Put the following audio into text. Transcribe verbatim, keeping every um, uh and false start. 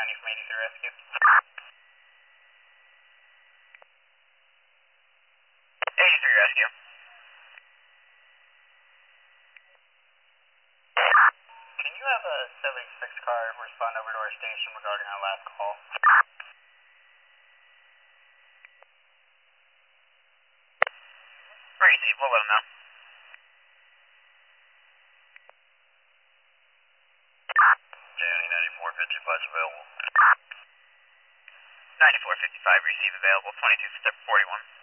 ninety from eighty-three Rescue. eighty-three Rescue. Can you have a seven six car respond over to our station regarding our last call? Receive, we'll let them know. County ninety-four fifty-five is available. ninety-four fifty-five, receive available, twenty-two forty-one.